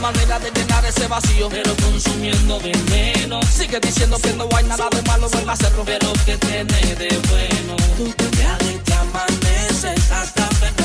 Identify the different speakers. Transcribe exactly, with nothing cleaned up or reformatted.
Speaker 1: manera de llenar ese vacío,
Speaker 2: pero consumiendo veneno.
Speaker 1: Sigue diciendo que no hay nada de malo en hacerlo,
Speaker 2: pero que tiene de bueno.
Speaker 1: Tú te amantes hasta perder